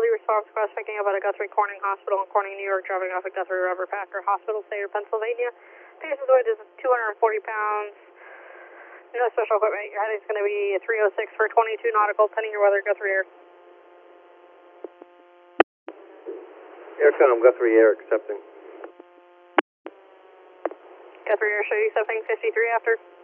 Emergency response request picking up at a Guthrie Corning Hospital in Corning, New York, driving off at Guthrie Rubber Packer Hospital, State of Pennsylvania. Patient's weight is 240 pounds. No special equipment. Your heading's going to be 306 for 22 nautical, pending your weather, Guthrie Air. Aircom, Guthrie Air accepting. Guthrie Air, show you accepting 53 after.